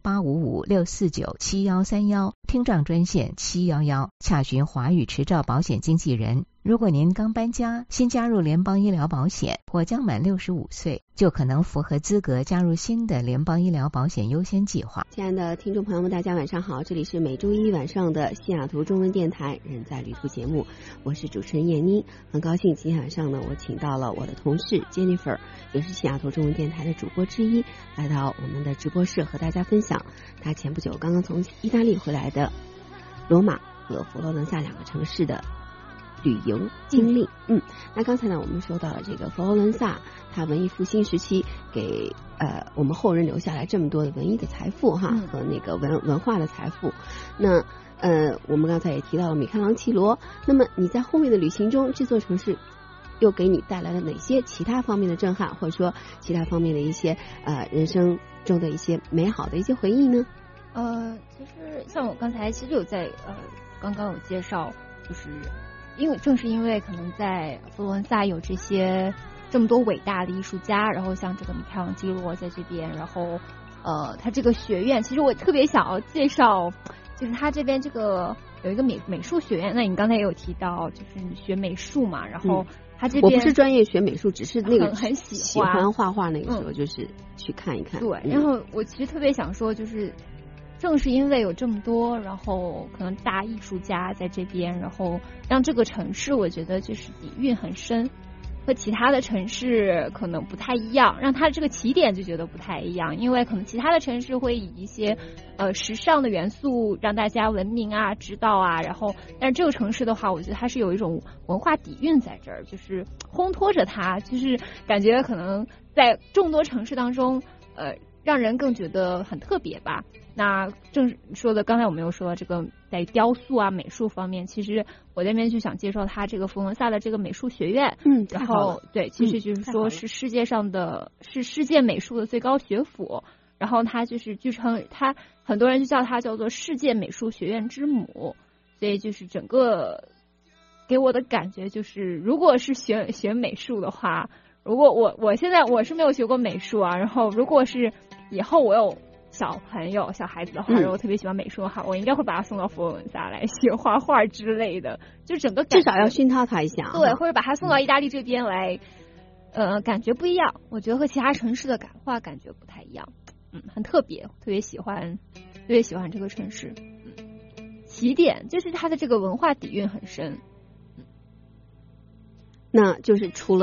855-649-7131，听障专线711，洽询华语持照保险经纪人。如果您刚搬家，新加入联邦医疗保险，或将满65岁，就可能符合资格加入新的联邦医疗保险优先计划。 亲爱的听众朋友们，大家晚上好，这里是每周一晚上的西雅图中文电台人在旅途节目，我是主持人燕妮。很高兴今天晚上呢，我请到了我的同事 Jennifer， 也是西雅图中文电台的主播之一，来到我们的直播室和大家分享他前不久刚刚从意大利回来的罗马和佛罗伦萨两个城市的旅游经历。那刚才呢，我们说到了这个佛罗伦萨，它文艺复兴时期给我们后人留下来这么多的文艺的财富哈，和那个文化的财富。那我们刚才也提到了米开朗基罗。那么你在后面的旅行中，这座城市又给你带来了哪些其他方面的震撼，或者说其他方面的一些人生中的一些美好的一些回忆呢？ 其实像我刚才其实有在刚刚有介绍，就是正是因为可能在佛罗伦萨有这么多伟大的艺术家，然后像这个米开朗基罗在这边，然后他这个学院，其实我特别想要介绍，就是他这边这个有一个美术学院。那你刚才也有提到，就是你学美术嘛，然后他这边我不是专业学美术，只是那个很喜欢画画，那个时候就是去看一看。 对，然后我其实特别想说，就是正是因为有这么多，然后可能大艺术家在这边，然后让这个城市我觉得就是底蕴很深，和其他的城市可能不太一样，让它这个起点就觉得不太一样。因为可能其他的城市会以一些时尚的元素让大家闻名啊、知道啊，然后但是这个城市的话，我觉得它是有一种文化底蕴在这儿，就是烘托着它，就是感觉可能在众多城市当中让人更觉得很特别吧。那正说的，刚才我们又说了这个在雕塑啊、美术方面，其实我这边就想介绍他这个佛罗伦萨的这个美术学院。然后对，其实就是说是世界上的是世界美术的最高学府，然后他就是据称他很多人就叫他叫做世界美术学院之母，所以就是整个给我的感觉就是，如果是学美术的话，如果我现在我是没有学过美术啊，然后如果是以后我有小朋友、小孩子的话，如果特别喜欢美术的话，我应该会把他送到佛罗伦萨来学画画之类的，就整个至少要熏陶他一下， 对，或者把他送到意大利这边来，感觉不一样，我觉得和其他城市的感觉不太一样，很特别，特别喜欢这个城市。起点就是它的这个文化底蕴很深。 那就是除了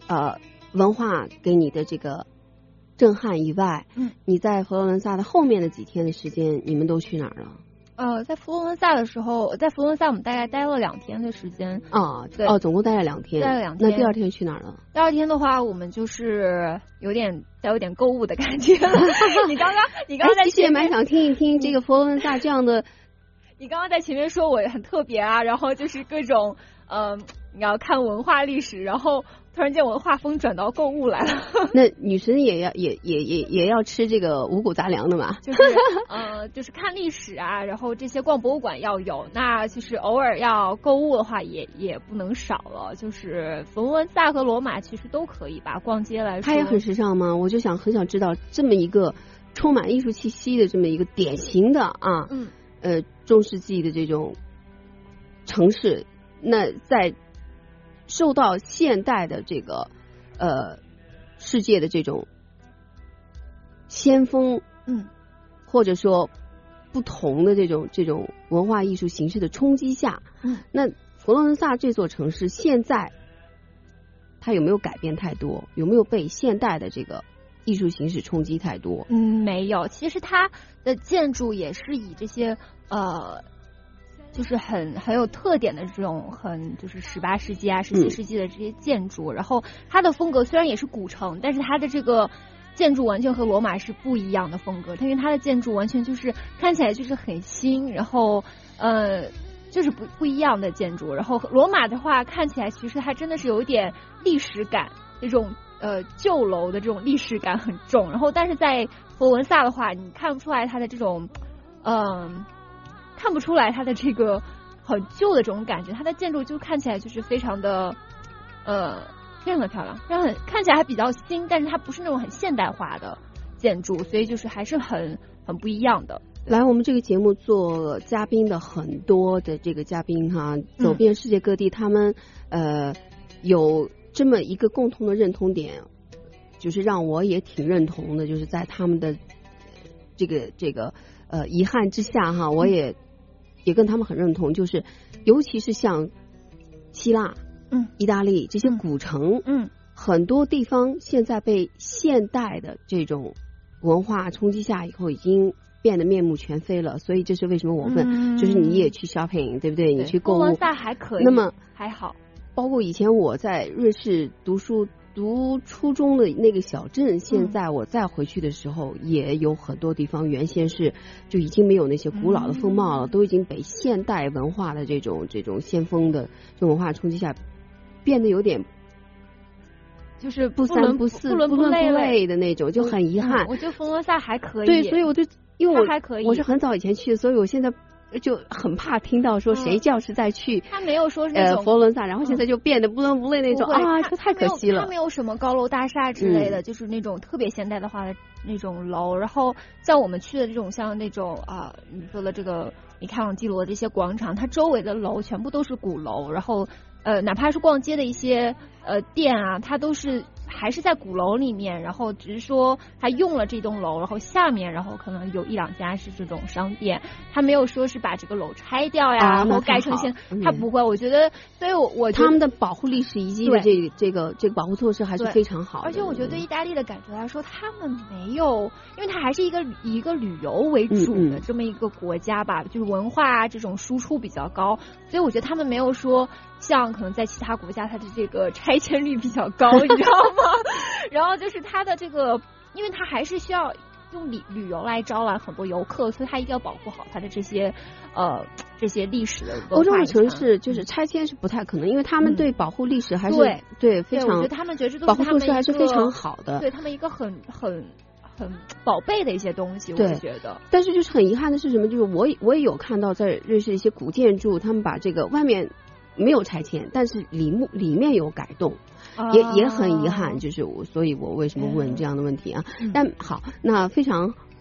文化给你的这个震撼以外，你在佛罗伦萨的后面的几天的时间，你们都去哪儿了？ 在佛罗伦萨的时候，在佛罗伦萨我们大概待了2天的时间。 对，总共待了2天。 待了2天。 那第2天去哪儿了？ 第2天的话，我们就是有点购物的感觉。你刚刚在其实也蛮想听一听这个佛罗伦萨这样的。 你刚刚在前面说我很特别啊，然后就是各种你要看文化历史，然后突然间我的画风转到购物来了。 那女生也要吃这个五谷杂粮的嘛？ 就是看历史啊，然后这些逛博物馆要有，那就是偶尔要购物的话也不能少了。就是佛罗伦萨和罗马其实都可以吧，逛街来说。 它也很时尚吗？我就很想知道这么一个充满艺术气息的这么一个典型的中世纪的这种城市，那在受到现代的这个世界的这种先锋，或者说不同的这种文化艺术形式的冲击下，那佛罗伦萨这座城市现在它有没有改变太多？有没有被现代的这个艺术形式冲击太多？ 没有，其实它的建筑也是以这些就是很有特点的这种就是18世纪啊17世纪的这些建筑，然后它的风格虽然也是古城，但是它的这个建筑完全和罗马是不一样的风格，因为它的建筑完全就是看起来就是很新，然后就是不一样的建筑。然后罗马的话看起来其实它真的是有一点历史感，这种旧楼的这种历史感很重，然后但是在佛罗伦萨的话你看不出来它的这种看不出来它的这个很旧的这种感觉，它的建筑就看起来就是非常的非常的漂亮，看起来还比较新，但是它不是那种很现代化的建筑，所以就是还是很不一样的。 来我们这个节目做嘉宾的很多的这个嘉宾走遍世界各地，他们有这么一个共同的认同点，就是让我也挺认同的，就是在他们的这个遗憾之下我也跟他们很认同，就是尤其是像希腊、意大利这些古城，很多地方现在被现代的这种文化冲击下以后，已经变得面目全非了。所以这是为什么我问，就是你也去 shopping 对不对？你去购物， 佛罗伦萨还可以， 那么还好。 包括以前我在瑞士读初中的那个小镇，现在我再回去的时候，也有很多地方原先是就已经没有那些古老的风貌了，都已经被现代文化的这种先锋的这种文化冲击下，变得有点就是不三不四、不伦不类的那种，就很遗憾。 我觉得佛罗伦萨还可以， 对，所以因为我是很早以前去的，所以我现在就很怕听到说谁叫是再去他没有说是那种佛罗伦萨，然后现在就变得不伦不类那种这太可惜了。 他没有什么高楼大厦之类的，就是那种特别现代的话的那种楼。然后像我们去的这种像那种你说的这个米开朗基罗的这些广场，它周围的楼全部都是鼓楼，然后哪怕是逛街的一些店啊，它都是还是在鼓楼里面，然后只是说他用了这栋楼，然后下面然后可能有1-2家是这种商店，他没有说是把这个楼拆掉呀，然后盖成他不会。我觉得，所以我觉得他们的保护历史遗迹的这个保护措施还是非常好的。 而且我觉得对意大利的感觉来说，他们没有，因为它还是一个旅游为主的这么一个国家吧，就是文化这种输出比较高，所以我觉得他们没有说像可能在其他国家它的这个拆迁率比较高，你知道吗？然后就是它的这个，因为它还是需要用旅游来招揽很多游客，所以它一定要保护好它的这些历史的文化。 欧洲的城市就是拆迁是不太可能，因为他们对保护历史还是对非常， 我觉得他们觉得这都保护措是他们施还是非常好的， 对他们一个很宝贝的一些东西，我觉得。 但是就是很遗憾的是什么？就是我也有看到在瑞士的一些古建筑，他们把这个外面没有拆迁，但是里面有改动，也很遗憾。就是所以我为什么问这样的问题啊？但好，那非常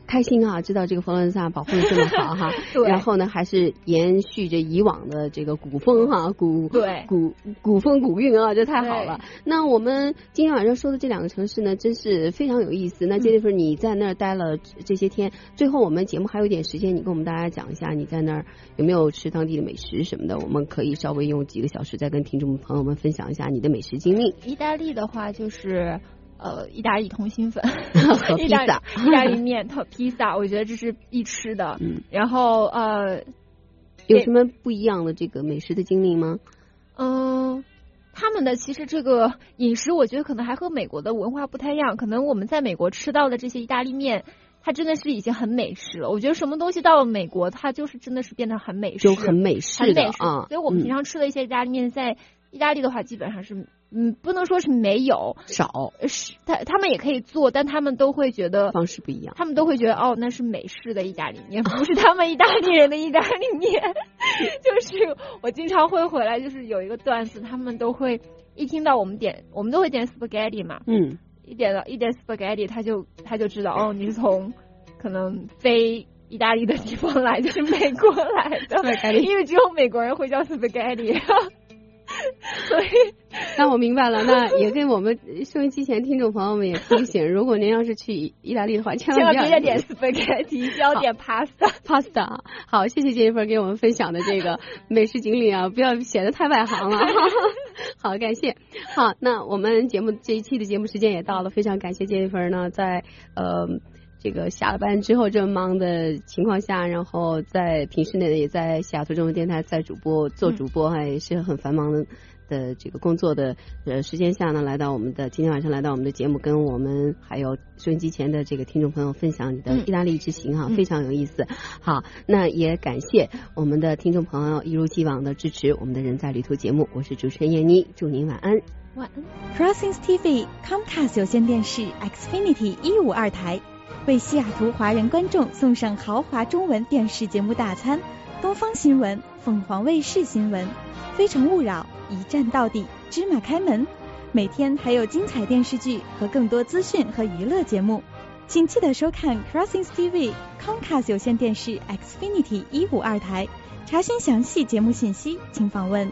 开心啊，知道这个佛罗伦萨保护的这么好哈。然后呢，还是延续着以往的这个古风哈，古风古韵啊，这太好了。那我们今天晚上说的这2个城市呢，真是非常有意思。那Jennifer你在那儿待了这些天，最后我们节目还有点时间，你跟我们大家讲一下你在那儿有没有吃当地的美食什么的，我们可以稍微用几个小时再跟听众朋友们分享一下你的美食经历。 意大利的话就是意大利通心粉和披萨， 意大利面和披萨，我觉得这是必吃的。然后有什么不一样的这个美食的经历吗？ 他们的其实这个饮食，我觉得可能还和美国的文化不太一样。可能我们在美国吃到的这些意大利面，它真的是已经很美式了。我觉得什么东西到了美国，它就是真的是变得很美式， 就很美式的啊。 所以我们平常吃的一些意大利面，在意大利的话，基本上是不能说是没有， 少是他们也可以做，但他们都会觉得方式不一样， 他们都会觉得那是美式的意大利面，不是他们意大利人的意大利面。就是我经常会回来，就是有一个段子，他们都会一听到我们都会点 spaghetti 嘛，一点 spaghetti， 他就知道你是从可能非意大利的地方来，就是美国来的，因为只有美国人会叫 spaghetti。所以， 那我明白了。那也跟我们收音机前听众朋友们也提醒，如果您要是去意大利的话，千万不要点 spaghetti， 要点 pasta。 好，谢谢Jennifer给我们分享的这个美食经历啊，不要显得太外行了。好，感谢。好，那我们这一期的节目时间也到了，非常感谢Jennifer呢，在这个下了班之后这么忙的情况下，然后在平时内也在西雅图中文电台做主播，也是很繁忙的这个工作的时间下呢，今天晚上来到我们的节目，跟我们还有收音机前的这个听众朋友分享你的意大利之行哈，非常有意思。好，那也感谢我们的听众朋友一如既往的支持我们的人在旅途节目，我是主持人燕妮，祝您晚安。 晚安。 Crossings TV Comcast 有线电视 Xfinity 152台。为西雅图华人观众送上豪华中文电视节目大餐，东方新闻、凤凰卫视新闻、非诚勿扰、一站到底、芝麻开门，每天还有精彩电视剧和更多资讯和娱乐节目，请记得收看 Crossings TV Comcast 有线电视 Xfinity 152台。查询详细节目信息，请访问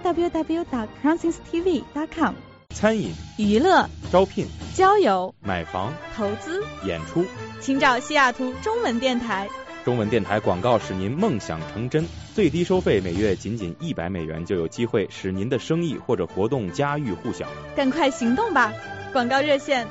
www.crossingstv.com。 餐饮、 娱乐、 招聘、 交友、 买房、 投资、 演出， 请找西雅图中文电台。 中文电台广告使您梦想成真，最低收费每月仅$100就有机会使您的生意或者活动家喻户晓。 赶快行动吧！广告热线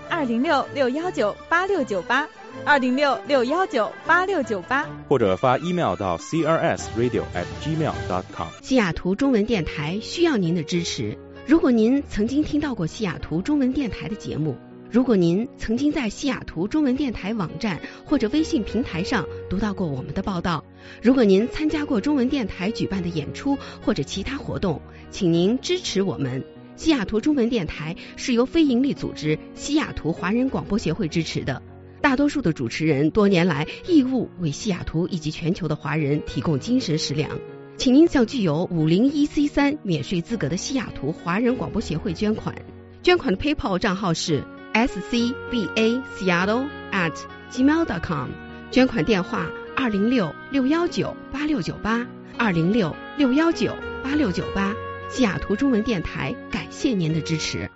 206-619-8698，206-619-8698， 或者发 email 到 crsradio@gmail.com。 西雅图中文电台需要您的支持。如果您曾经听到过西雅图中文电台的节目，如果您曾经在西雅图中文电台网站或者微信平台上读到过我们的报道，如果您参加过中文电台举办的演出或者其他活动，请您支持我们。西雅图中文电台是由非营利组织西雅图华人广播协会支持的，大多数的主持人多年来义务为西雅图以及全球的华人提供精神食粮。请您向具有501C3免税资格的西雅图华人广播协会捐款，捐款的 PayPal 账号是 scbaseattle@gmail.com， 捐款电话206-619-8698 206-619-8698。西雅图中文电台感谢您的支持。